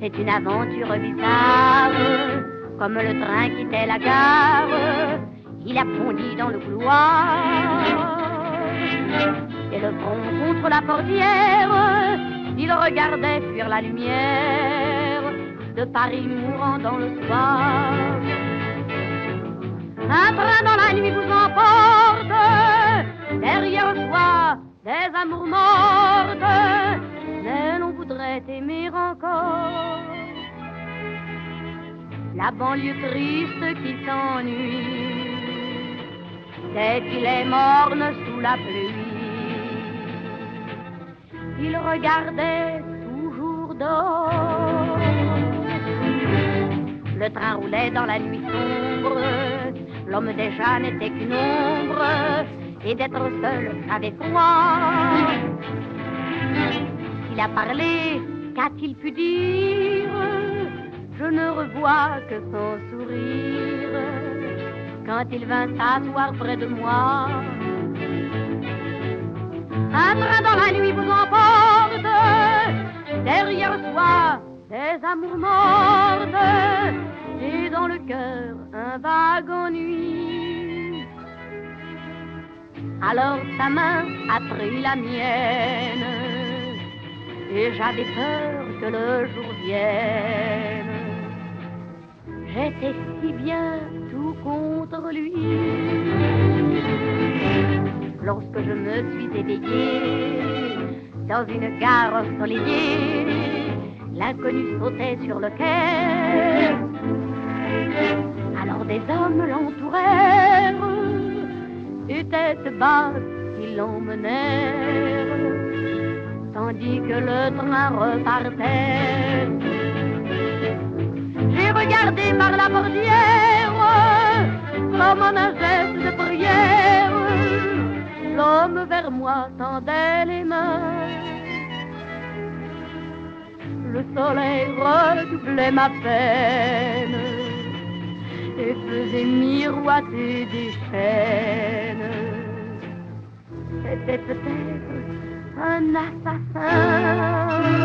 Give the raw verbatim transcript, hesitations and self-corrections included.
C'est une aventure bizarre, comme le train quittait la gare. Il a fondi dans le couloir et le front contre la portière. Il regardait fuir la lumière de Paris mourant dans le soir. Un train dans la nuit vous emporte, derrière soi des amours mortes, mais l'on voudrait aimer encore. La banlieue triste qui s'ennuie, dès qu'il est morne sous la pluie, il regardait toujours dehors. Le train roulait dans la nuit sombre, l'homme déjà n'était qu'une ombre, et d'être seul avait froid. S'il a parlé, qu'a-t-il pu dire? Je ne revois que son sourire quand il vint s'asseoir près de moi. Un train dans la nuit vous emporte, derrière soi des amours mortes, et dans le cœur un vague ennui. Alors sa main a pris la mienne, et j'avais peur que le jour vienne. J'étais si bien tout contre lui. Lorsque je me suis éveillée dans une gare ensoleillée, l'inconnu sautait sur le quai. Alors des hommes l'entourèrent et tête basse ils l'emmenèrent, tandis que le train repartait. J'ai regardé par la portière, comme en un geste de prière, l'homme vers moi tendait les mains. Le soleil redoublait ma peine et faisait miroiter des chaînes. C'était peut-être un assassin.